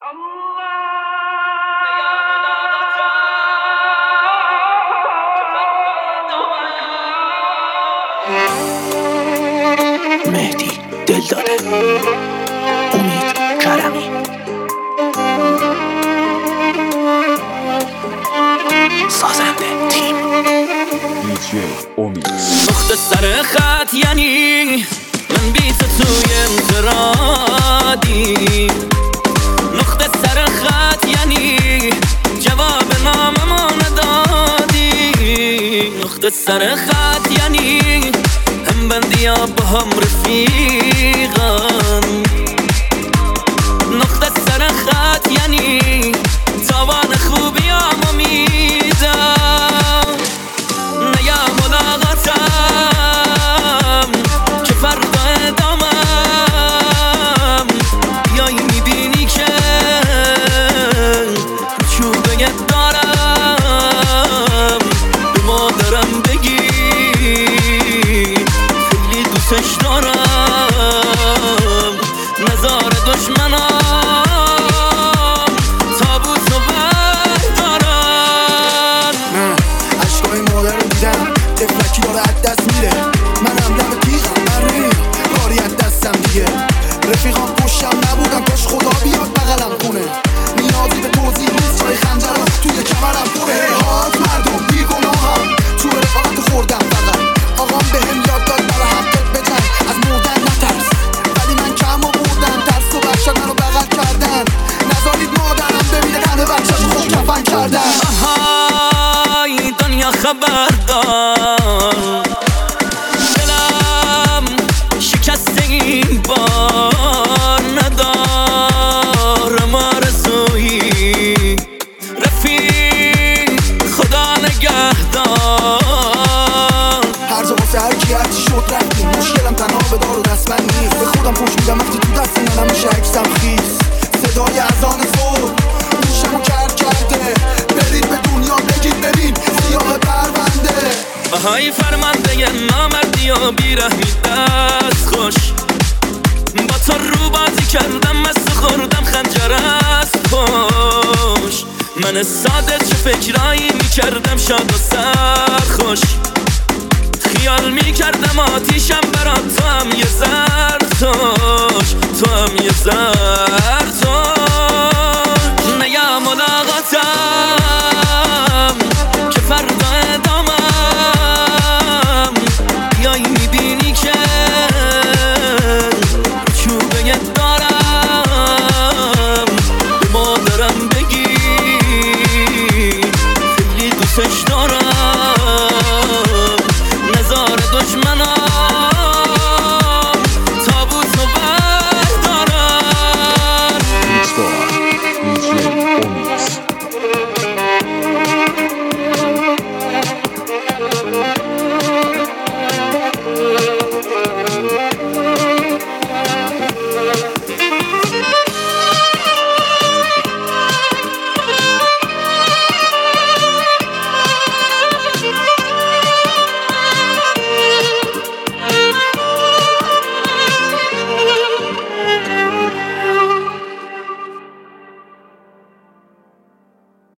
مهدی دل داده، امید کرمی، سازنده تیم دیجی امید. نقطه سر خط یعنی من بی تو توی انفرادی. نقطه سر خط یعنی جواب ناممو ندادی. نقطه سر خط یعنی هم بندی ها با هم رفیقم. نقطه سر خط یعنی تاوان خوبی همو میدم. نیا ملاقاتم که فردا ادامم. بیایی میبینی که چوبه دارم. به مادرم بگی خیلی دوستش دارم. نزار دشمنام تابوتو بردارن. عشقای مادر رو دیدم تفلکی داره از دست میره. منم دم تیغم بریم کاری از دستم دیگه. رفیقام پشتم نبودن کاش خدا بیاد بغلم کنه. نیازی به توضیح نیست جای خنجرم توی کمرم پره. هات مردم بیگناهم تو رفاقت خوردم فقط. آقام بهم یاد داد برای حقت بجنگ از مردن نترس. ولی من کم آوردم ترس و وحشت منو بغل کردن. نذارید مادرم ببینه تنه بچه‌شو خود کفن کردن. آهای دنیا خبردار دلم شکسته این بار. ندارم آرزویی رفیق خدا نگهدار. هر جا واسه هر کی هرچی شد رفتیم. مشکلم تنها به دار و دستبند نیست. به خودم پشت میدم وقتی تو دست منم میشه عکسم خیس. صدای اذان صبح گوشمو کرده. برید به دنیا بگید ببین سیاه پرونده. بهای فرمانده نامردی و بیرحمی دست خوش. با تو رو بازی کردم مست خوردم خنجر از پشت. من ساده چه فکرایی میکردم شاد و سرخوش. خیال میکردم آتیشم برات تو هم یه زرتوش. تو هم یه زرتوش.